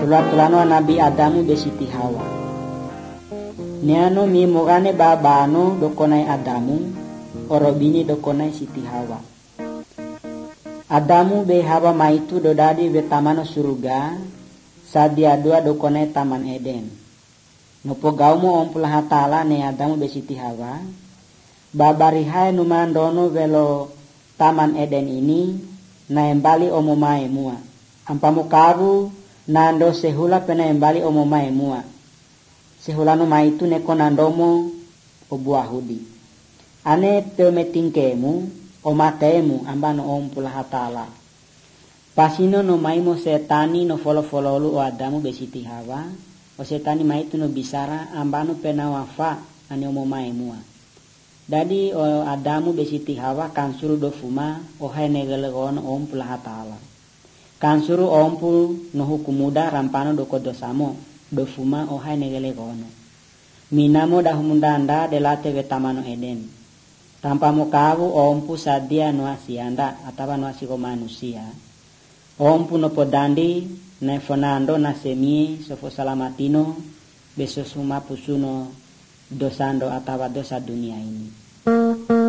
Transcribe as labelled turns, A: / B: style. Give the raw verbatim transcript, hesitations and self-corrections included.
A: Tulatulano Nabi Adamu be Siti Hawa. Niano mi mogane babano dokonai Adamu, orobini dokonai Siti Hawa. Adamu be Hawa maitu dodadi be tamano surga, sadia dua dokonai taman Eden. Nopo gaumo ompula hatala ne Adamu be Siti Hawa, babarihai numandono velo taman Eden ini, na embali omomae mua. Ampamu karu nando sehula pena embali omomae mua. Sehulano maitu neko nandomo obuahudi. Ane temetingkemu omatemu ambano ompula hatala. Pasino no maimo setani no folo-fololu o Adamu be Siti Hawa. O setani maitu no bisara ambano pena wafa ane omomae mua. Dadi o Adamu be Siti Hawa kansuru do fuma o hainegelegono ompula hatala. Kansuru ompul no hukumuda rampano do kodosamo do fuma o hainegelegono. Minamo da humundanda delate vetamano Eden. Tanpa mukavu ompu sadia no asianda atau no asiko manusia. Ompu no podandi na fonando na semi sofo salamatino beso suma pusuno dosando atau dosa dunia ini.